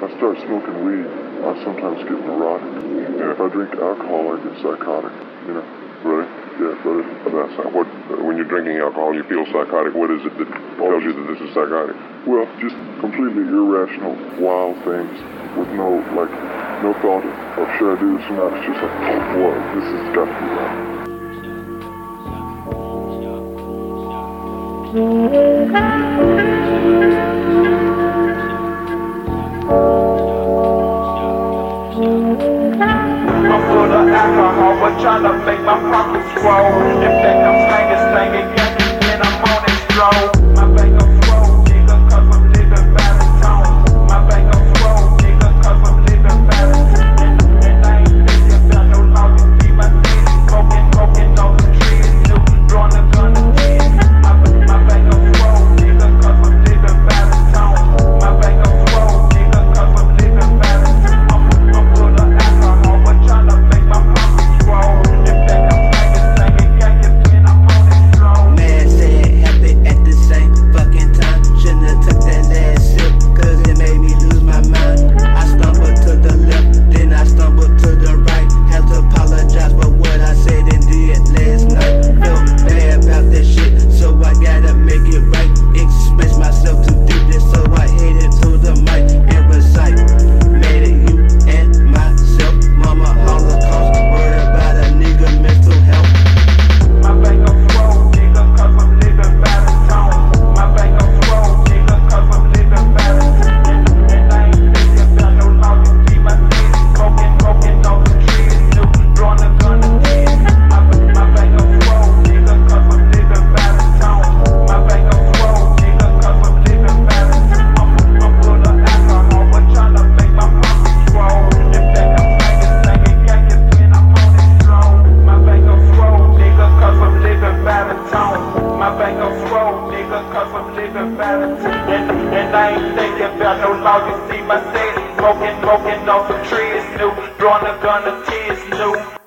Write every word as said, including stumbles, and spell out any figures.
I start smoking weed, I sometimes get neurotic. And if I drink alcohol, I get psychotic. You know, right? Yeah, but That's not what, when you're drinking alcohol, you feel psychotic. What is it that tells you that this is psychotic? well, just completely irrational, wild things with no, like, no thought of, of should I do this or not. It's just like, whoa, this has got to be wrong. I'm full of alcohol, but tryna make my pockets grow. In fact, I'm slanging, slanging, yanking when I'm on this stroll. My bank of flow, nigga, cause I'm living baritone. My bank of flow, nigga, cause I'm living baritone. And I ain't thinking about no law, you see my city smoking, smoking on the trees, new, drawing a gun to kids. My, my bank of flow, nigga, cause I'm living baritone. My bank of flow, nigga, cause I'm living baritone. I'm, I'm full of alcohol, but tryna make my pockets grow. In fact, I'm slanging, slanging, yanking when I'm on this stroll. Man said happy at the same fucking time. Shouldn't have took that last sip, cause it made me lose my mind. I stumbled to the left, then I stumbled to the right. Had to apologize for what I said and did last night. Felt bad about that shit, so I gotta make it right. Express myself too deeply, so I headed to the mic and recite. Mad at you and myself, mama holocaust. Worried about a nigga mental health. My bank of flow, nigga, cause I'm living baritone. My bank of flow, nigga, cause I'm living baritone. And I ain't thinking about no law, you see my city smoking, smoking on the trees, new, drawing a gun to kids. My, my bank of flow, nigga, cause I'm living baritone. My bank of flow, nigga, cause I'm living baritone. I'm, I'm full of alcohol, but tryna make my pockets grow. In fact, I'm slanging, slanging, yanking when I'm on this stroll. My bank of flow, nigga, cause I'm living baritone. My bank of flow, nigga, cause I'm living baritone. And, and I ain't thinking about no law, you see my city smoking, smoking on some trees, new, drawing a gun to tears, new.